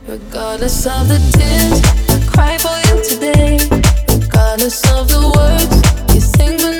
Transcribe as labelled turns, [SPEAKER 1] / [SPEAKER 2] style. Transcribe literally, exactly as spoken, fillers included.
[SPEAKER 1] Regardless of the tears I cry for you today, regardless of the words you sing.